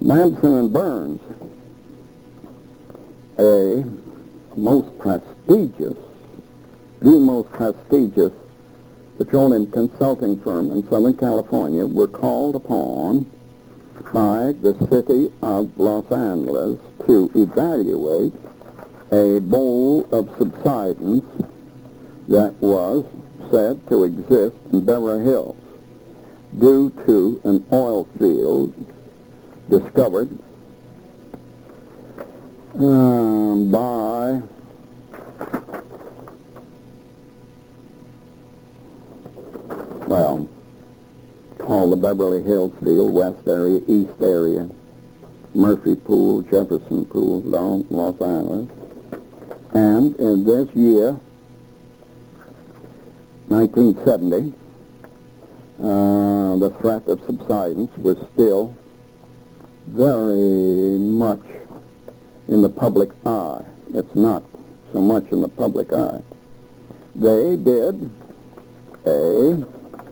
Manson and Burns, the most prestigious petroleum consulting firm in Southern California, were called upon by the city of Los Angeles to evaluate a bowl of subsidence that was said to exist in Beverly Hills due to an oil field discovered by called the Beverly Hills field, west area, east area, Murphy Pool, Jefferson Pool, Los Angeles. And in this year, 1970, the threat of subsidence was still very much in the public eye. It's not so much in the public eye. They did a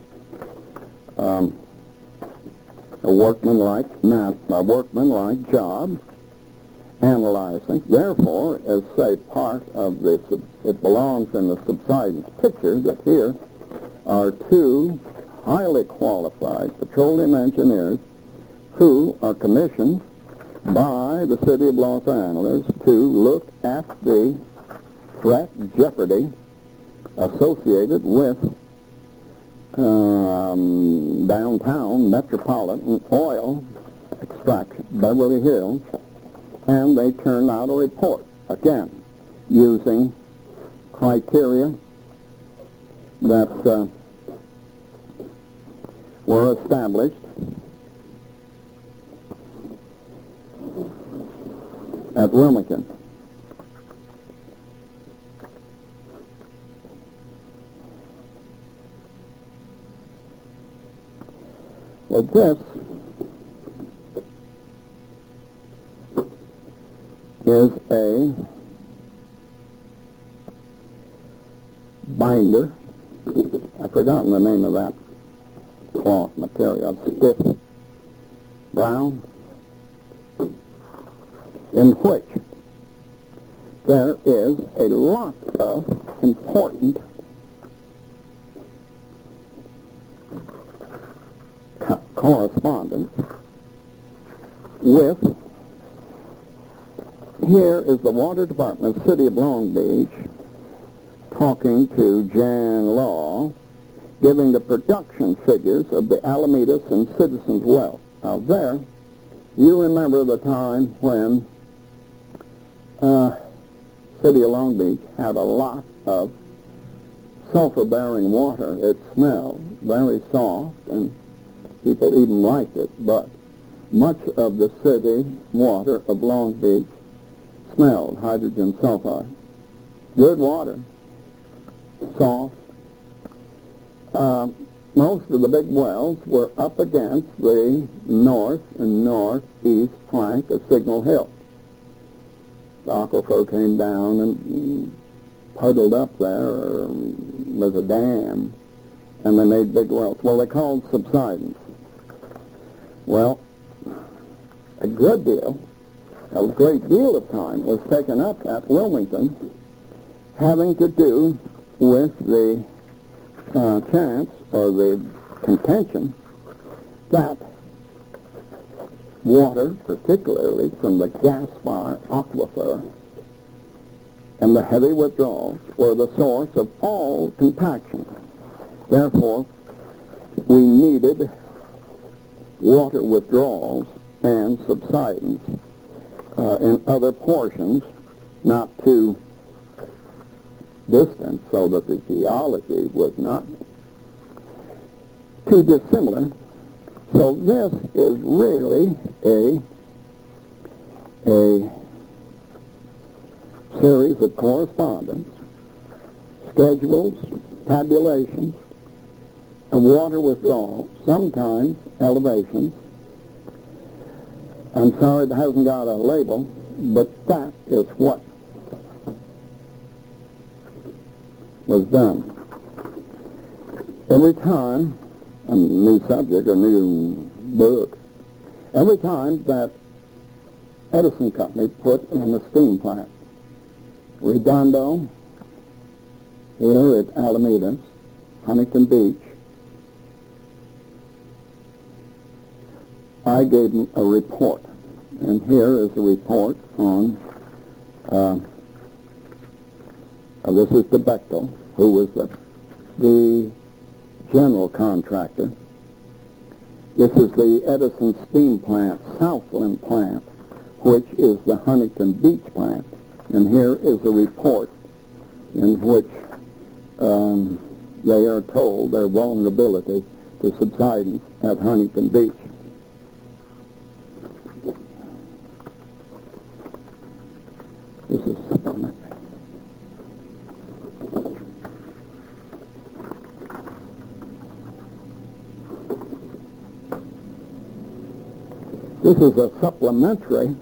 workmanlike job analyzing. Therefore, as say part of this, it belongs in the subsidence picture that here are two highly qualified petroleum engineers who are commissioned by the city of Los Angeles to look at the threat, jeopardy associated with downtown metropolitan oil extraction, Beverly Hills, and they turned out a report, again, using criteria that were established at Wilmington. Well, this is a binder. I've forgotten the name of that cloth material. Stiff brown, in which there is a lot of important correspondence with, here is the Water Department, City of Long Beach, talking to Jan Law, giving the production figures of the Alamedas and Citizens Well. Now there, you remember the time when City of Long Beach had a lot of sulfur-bearing water. It smelled very soft, and people even liked it, but much of the city water of Long Beach smelled hydrogen sulfide. Good water, soft. Most of the big wells were up against the north and northeast flank of Signal Hill. The aquifer came down and puddled up there. Was a dam, and they made big wells. Well, they called subsidence. Well, a great deal of time was taken up at Wilmington having to do with the chance or the contention that water, particularly from the gas fire aquifer and the heavy withdrawals, were the source of all compaction. Therefore, we needed water withdrawals and subsidence in other portions, not too distant, so that the geology was not too dissimilar. So this is really a series of correspondence, schedules, tabulations, and water withdrawal, sometimes elevations. I'm sorry it hasn't got a label, but that is what was done. Every time, a new subject, a new book, every time that Edison Company put in a steam plant. Redondo, here at Alameda, Huntington Beach, I gave them a report. And here is a report on, this is the Bechtel, who was the general contractor. This is the Edison steam plant, Southland plant, which is the Huntington Beach plant. And here is a report in which they are told their vulnerability to subsidence at Huntington Beach. This is supplementary. This is a supplementary.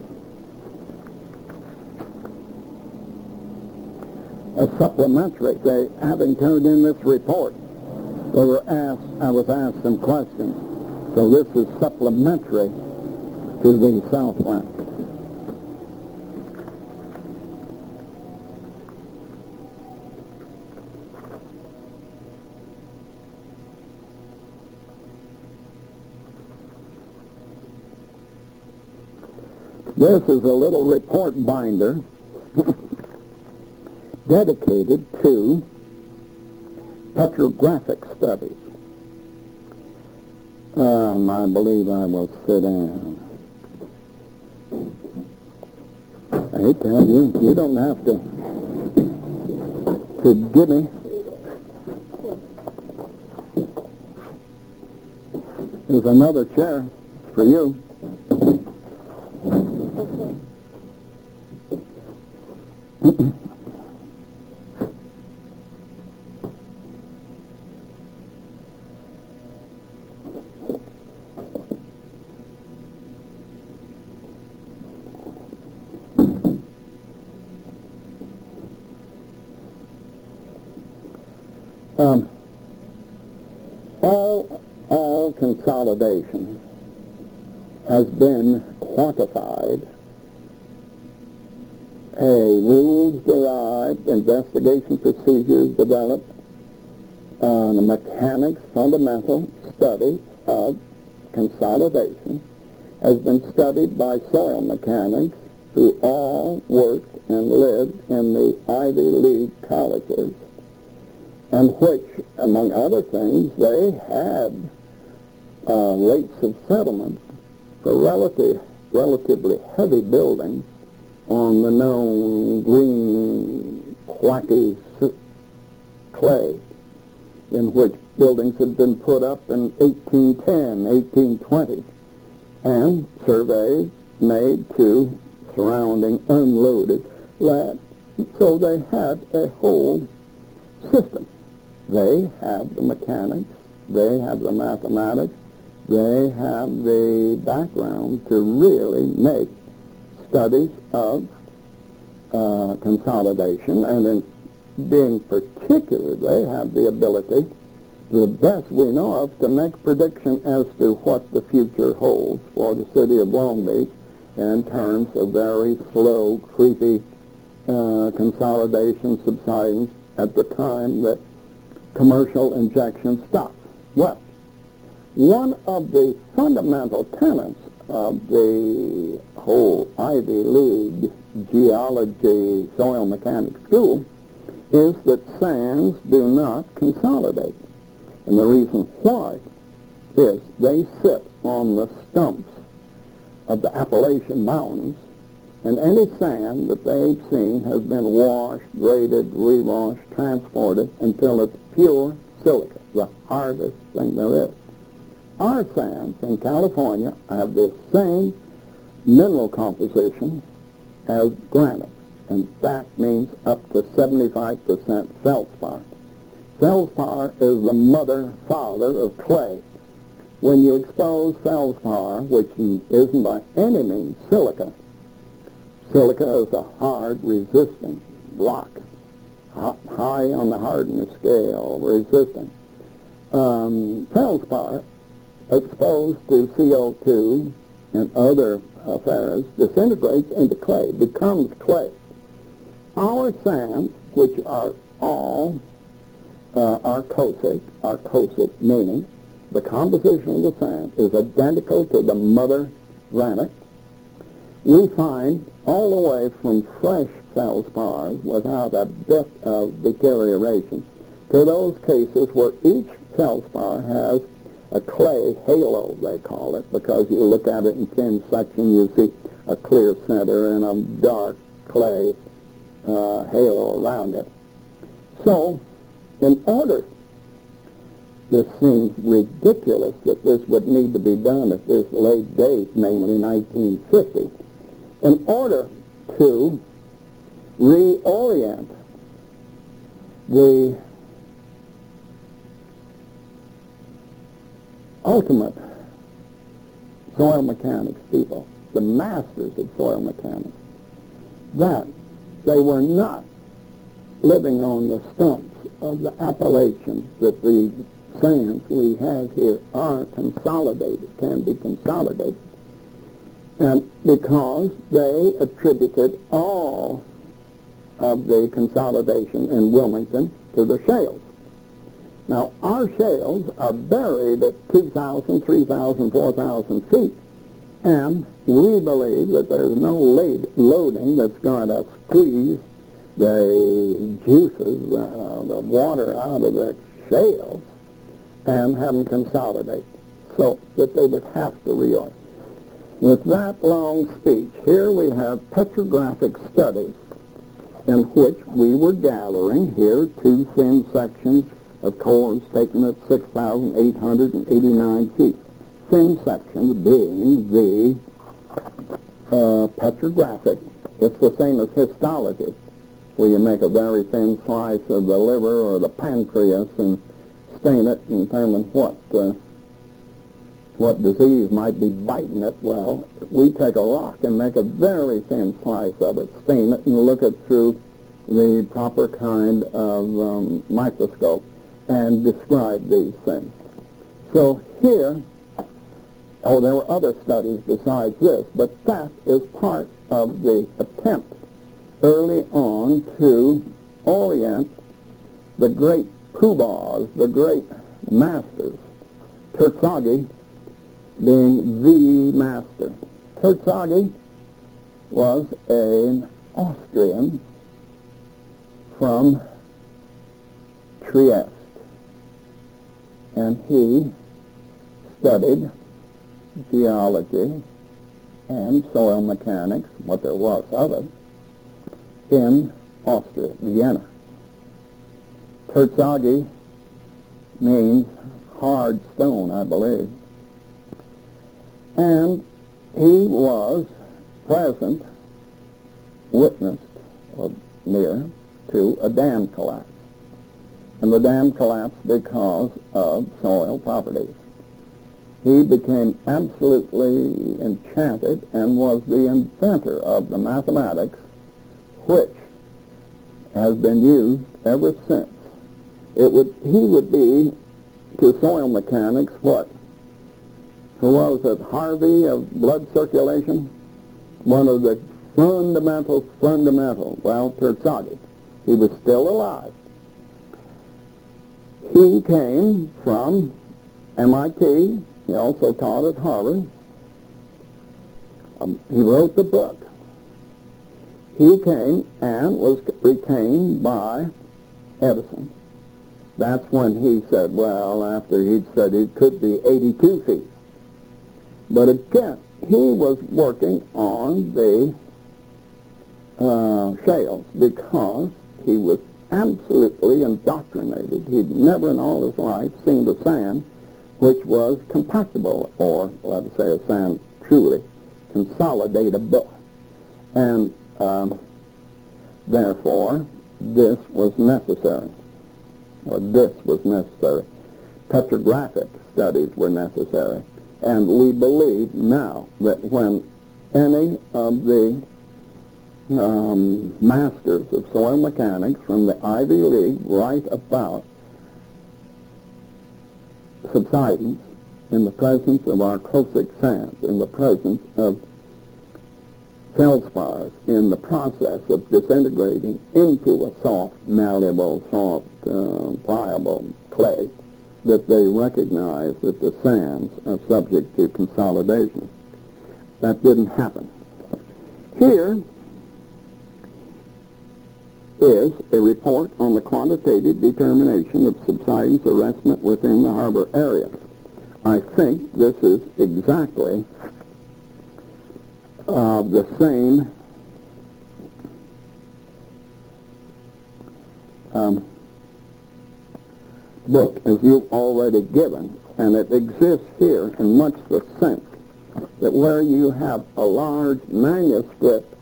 They, having turned in this report, I was asked some questions. So this is supplementary to the Southland. This is a little report binder dedicated to petrographic studies. I believe I will sit down. I hate to have you. You don't have to give me. There's another chair for you. All consolidation has been quantified. Rules-derived investigation procedures developed on the mechanics fundamental study of consolidation has been studied by soil mechanics who all worked and lived in the Ivy League colleges, and which, among other things, they had rates of settlement for relatively heavy buildings on the known green, quacky clay, in which buildings had been put up in 1810, 1820, and surveys made to surrounding unloaded land. So they had a whole system. They have the mechanics, they have the mathematics, they have the background to really make studies of consolidation, and in being particular, they have the ability, the best we know of, to make prediction as to what the future holds for the city of Long Beach in terms of very slow, creepy consolidation subsidence at the time that commercial injection stops. Well, one of the fundamental tenets of the whole Ivy League geology soil mechanics school is that sands do not consolidate. And the reason why is they sit on the stumps of the Appalachian Mountains, and any sand that they've seen has been washed, graded, rewashed, transported until it's pure silica, the hardest thing there is. Our sands in California have the same mineral composition as granite, and that means up to 75% feldspar. Feldspar is the mother-father of clay. When you expose feldspar, which isn't by any means silica, silica is a hard, resisting rock, high on the hardness scale, resistant. Feldspar exposed to CO2 and other ferrous disintegrates into clay, becomes clay. Our sands, which are all arcosic, meaning the composition of the sand is identical to the mother granite. We find all the way from fresh feldspars without a bit of deterioration to those cases where each feldspar has a clay halo, they call it, because you look at it in thin section, you see a clear center and a dark clay halo around it. So, in order, this seems ridiculous that this would need to be done at this late date, namely 1950, in order to reorient the ultimate soil mechanics people, the masters of soil mechanics, that they were not living on the stumps of the Appalachians, that the sands we have here are consolidated, can be consolidated. And because they attributed all of the consolidation in Wilmington to the shales. Now, our shales are buried at 2,000, 3,000, 4,000 feet, and we believe that there's no loading that's going to squeeze the juices, the water out of the shales and have them consolidate, so that they would have to reorient. With that long speech, here we have petrographic studies in which we were gathering here 2 thin sections of cores taken at 6,889 feet. Thin sections being the petrographic. It's the same as histology, where you make a very thin slice of the liver or the pancreas and stain it and determine what disease might be biting it. Well, we take a rock and make a very thin slice of it, stain it, and look it through the proper kind of microscope and describe these things. So here, there were other studies besides this, but that is part of the attempt early on to orient the great poobahs, the great masters, Terzaghi being the master. Terzaghi was an Austrian from Trieste, and he studied geology and soil mechanics, what there was of it, in Austria, Vienna. Terzaghi means hard stone, I believe. And he was present, witnessed, or near, to a dam collapse. And the dam collapsed because of soil properties. He became absolutely enchanted and was the inventor of the mathematics which has been used ever since. He would be to soil mechanics what? Who was it? Harvey of blood circulation? One of the fundamental. Well, Terzaghi. He was still alive. He came from MIT. He also taught at Harvard. He wrote the book. He came and was retained by Edison. That's when he said, well, after he'd said it could be 82 feet. But again, he was working on the shales because he was absolutely indoctrinated. He'd never in all his life seen the sand which was compactable, or let us say a sand truly consolidatable. And therefore, this was necessary. Petrographic studies were necessary. And we believe now that when any of the masters of soil mechanics from the Ivy League write about subsidence, in the presence of arcosic sands, in the presence of feldspars, in the process of disintegrating into a soft, malleable, pliable clay, that they recognize that the sands are subject to consolidation. That didn't happen. Here is a report on the quantitative determination of subsidence arrestment within the harbor area. I think this is exactly the same book as you've already given, and it exists here in much the sense that where you have a large manuscript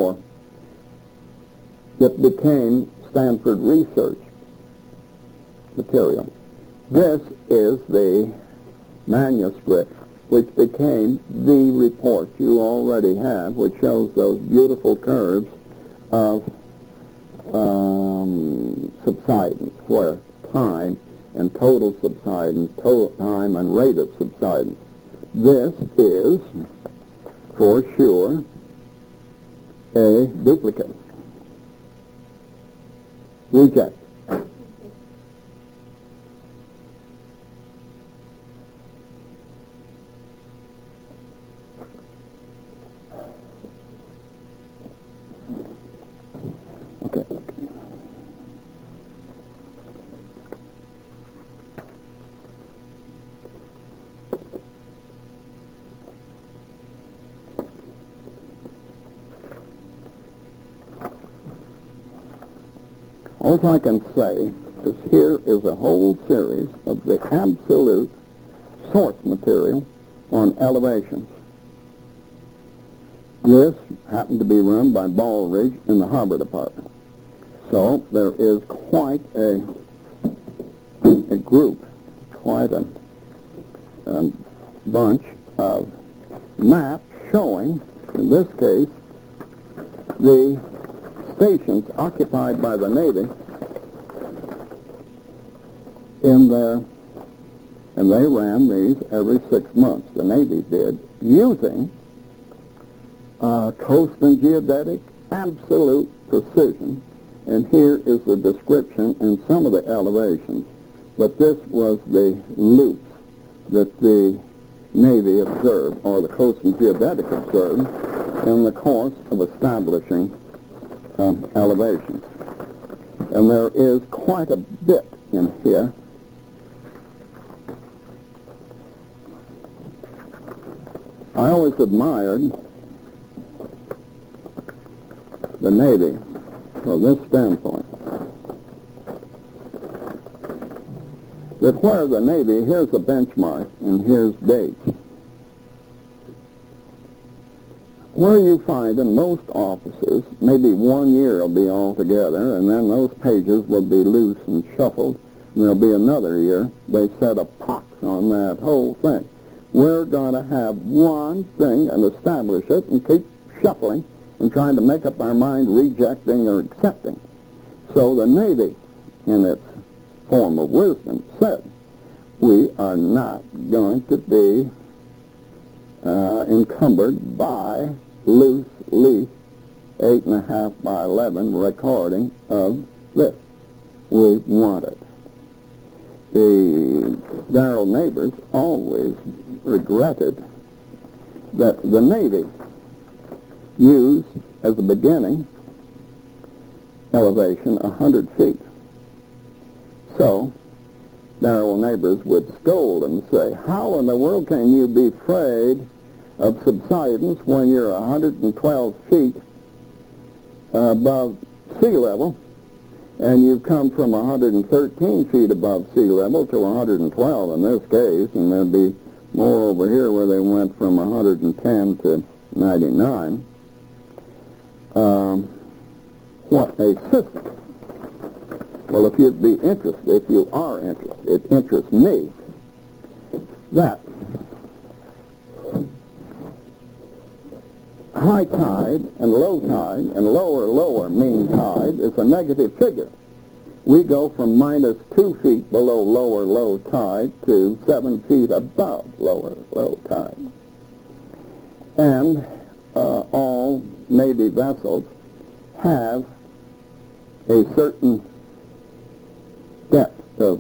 that became Stanford research material. This is the manuscript which became the report you already have, which shows those beautiful curves of subsidence, where time and total subsidence, total time and rate of subsidence. This is, for sure, a duplicate. Reject. Okay. All I can say is here is a whole series of the absolute source material on elevations. This happened to be run by Baldridge in the Harbor Department. So there is quite a group, quite a bunch of maps showing, in this case, the stations occupied by the Navy in there, and they ran these every 6 months. The Navy did, using coast and geodetic absolute precision, and here is the description in some of the elevations, but this was the loops that the Navy observed, or the coast and geodetic observed, in the course of establishing elevations. And there is quite a bit in here. I always admired the Navy from this standpoint. That where the Navy, here's a benchmark, and here's dates. Where you find in most offices, maybe 1 year will be all together, and then those pages will be loose and shuffled, and there'll be another year. They set a pox on that whole thing. We're going to have one thing and establish it and keep shuffling and trying to make up our mind rejecting or accepting. So the Navy, in its form of wisdom, said, we are not going to be encumbered by loose leaf 8.5 by 11 recording of this. We want it. The Darrell neighbors always regretted that the Navy used as a beginning elevation 100 feet. So Darrell neighbors would scold and say, how in the world can you be afraid of subsidence when you're 112 feet above sea level, and you've come from 113 feet above sea level to 112 in this case, and there'd be more over here where they went from 110 to 99. What a system. Well, if you'd be interested, if you are interested, it interests me that high tide and low tide and lower mean tide is a negative figure. we go from minus 2 feet below lower low tide to 7 feet above lower low tide. And all Navy vessels have a certain depth of,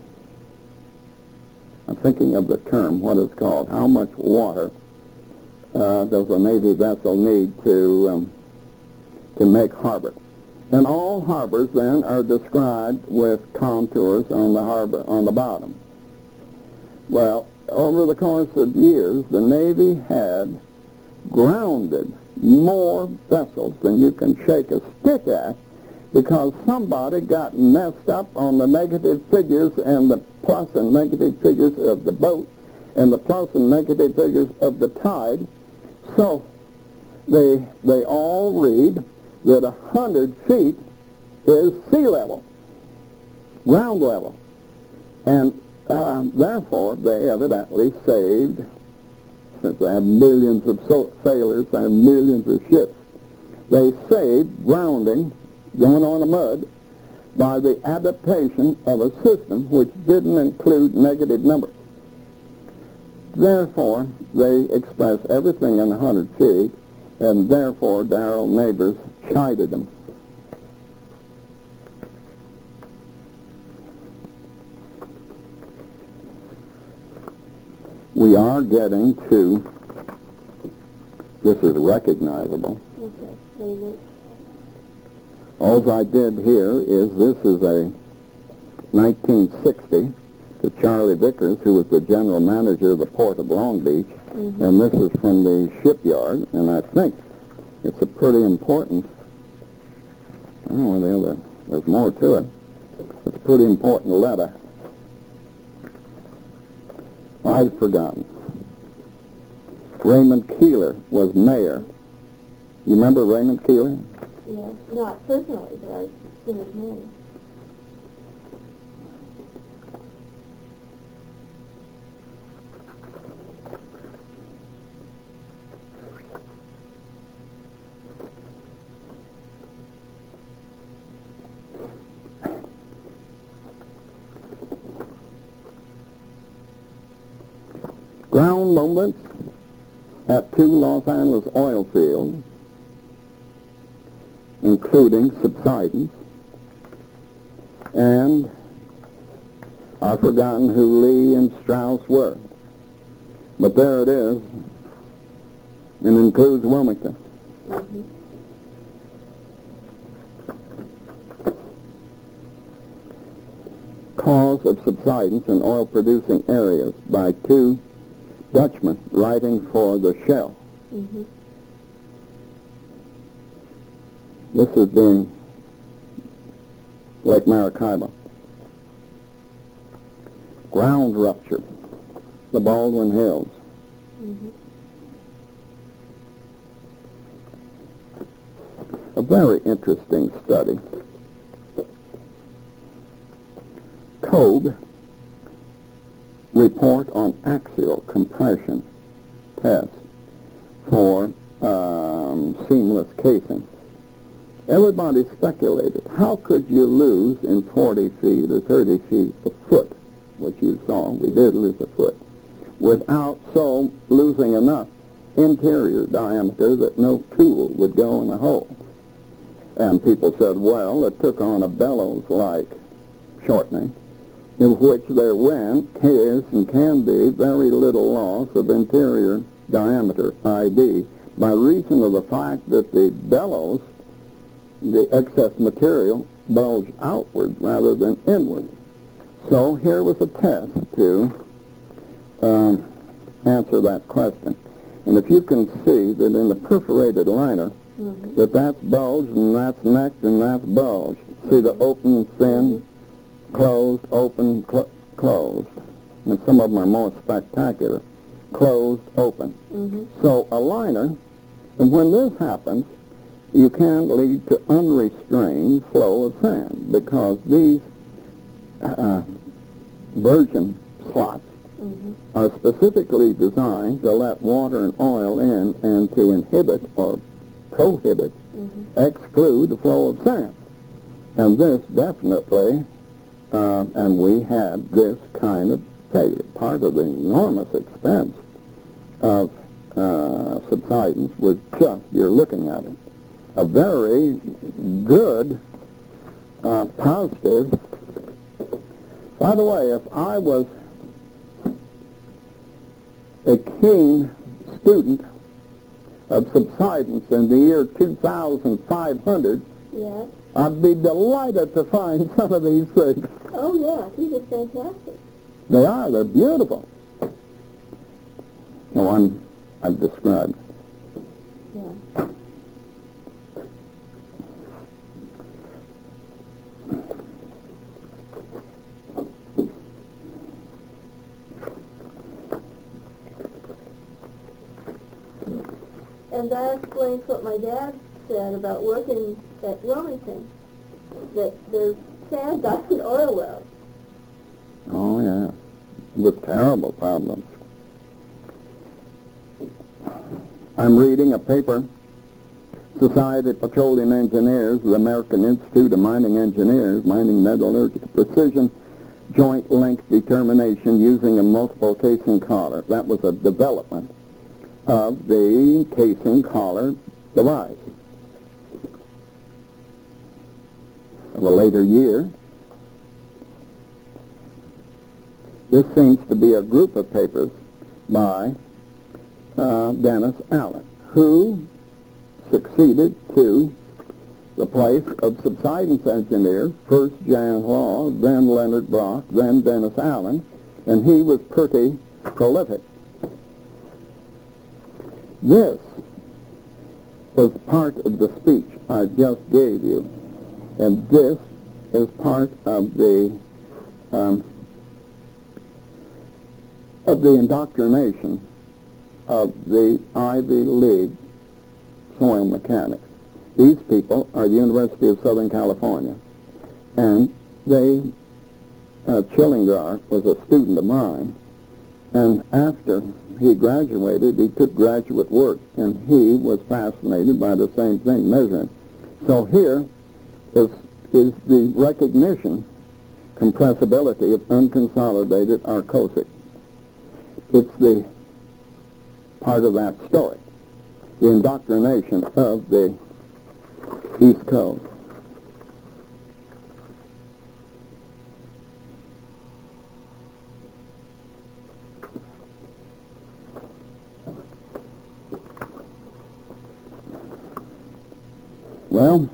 I'm thinking of the term, what it's called, how much water does a Navy vessel need to make harbor. And all harbors then are described with contours on the harbor, on the bottom. Well, over the course of years, the Navy had grounded more vessels than you can shake a stick at, because somebody got messed up on the negative figures and the plus and negative figures of the boat and the plus and negative figures of the tide. So they all read that 100 feet is sea level, ground level. And therefore, they evidently saved, since they have millions of sailors and millions of ships, they saved grounding, going on the mud, by the adaptation of a system which didn't include negative numbers. Therefore, they express everything in 100 feet, and therefore Darrell Neighbors chided them. We are getting to, this is recognizable. Okay. All I did here is, this is a 1960 to Charlie Vickers, who was the general manager of the Port of Long Beach, and this is from the shipyard, and I think it's a pretty important, I don't know, there's more to it. It's a pretty important letter. I've forgotten. Raymond Keeler was mayor. You remember Raymond Keeler? Yeah, not personally, but I've seen his name. Ground movements at 2 Los Angeles oil fields, including subsidence, and I've forgotten who Lee and Strauss were, but there it is, and includes Wilmington. Cause of subsidence in oil-producing areas by 2 Dutchmen writing for the Shell. This is being Lake Maracaibo. Ground rupture, the Baldwin Hills. A very interesting study. Code report on axial compression test for seamless casing. Everybody speculated, how could you lose in 40 feet or 30 feet a foot, which you saw, we did lose a foot, without so losing enough interior diameter that no tool would go in a hole. And people said, well, it took on a bellows-like shortening, in which there is and can be very little loss of interior diameter, ID, by reason of the fact that the bellows, the excess material, bulge outward rather than inward. So here was a test to answer that question. And if you can see that in the perforated liner, that's bulged and that's necked and that's bulged. See the open, thin, closed, open, closed. And some of them are more spectacular. Closed, open. So a liner, and when this happens, you can lead to unrestrained flow of sand, because these virgin slots are specifically designed to let water and oil in and to inhibit or prohibit, exclude the flow of sand. And this definitely, and we had this kind of failure. Part of the enormous expense of subsidence was just, you're looking at it, a very good, positive. By the way, if I was a keen student of subsidence in the year 2500, Yes. I'd be delighted to find some of these things. Oh, yeah. These are fantastic. They are. They're beautiful. The one I've described. Yeah. And that explains what my dad said about working at Wilmington, that there's sand dust and oil wells. Oh, yeah. With terrible problems. I'm reading a paper, Society of Petroleum Engineers, the American Institute of Mining Engineers, Mining Metallurgical Precision, Joint Length Determination using a multiple casing collar. That was a development of the casing collar device. Of a later year, this seems to be a group of papers by Dennis Allen, who succeeded to the place of subsidence engineer, first Jan Law, then Leonard Brock, then Dennis Allen, and he was pretty prolific. This was part of the speech I just gave you, and this is part of the indoctrination of the Ivy League soil mechanics. These people are the University of Southern California, and Chillingar was a student of mine, and after he graduated, he took graduate work, and he was fascinated by the same thing, measuring. So here is the recognition, compressibility of unconsolidated arcosic. It's the part of that story, the indoctrination of the East Coast. Well,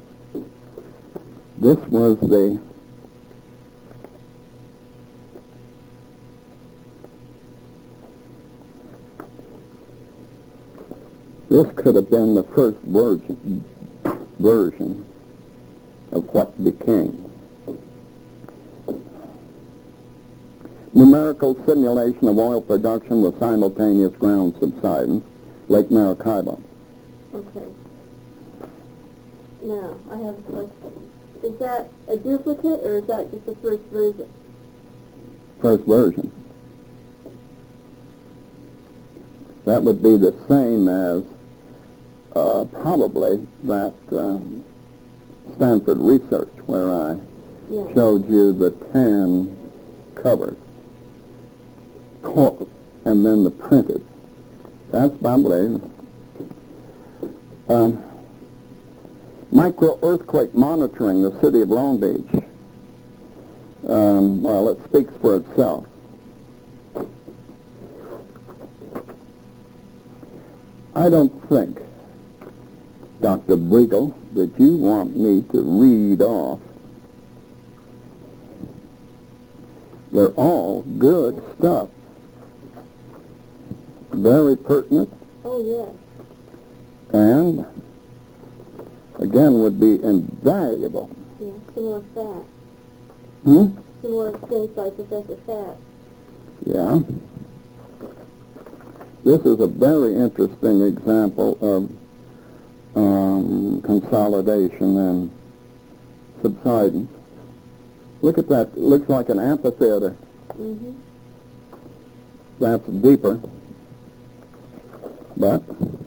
this was this could have been the first version of what became. Numerical simulation of oil production with simultaneous ground subsidence, Lake Maracaibo. Okay. Now, I have a question. Is that a duplicate, or is that just the first version? First version. That would be the same as probably that Stanford research where I showed you the tan covers, and then the printed. That's probably micro-earthquake monitoring, the city of Long Beach. Well, it speaks for itself. I don't think, Dr. Briegel, that you want me to read off. They're all good stuff. Very pertinent. Oh, yes. And, again, would be invaluable. Yeah, some more fat. Hmm? Some more things by Professor Fat. Yeah. This is a very interesting example of consolidation and subsidence. Look at that. It looks like an amphitheater. Mm-hmm. That's deeper. But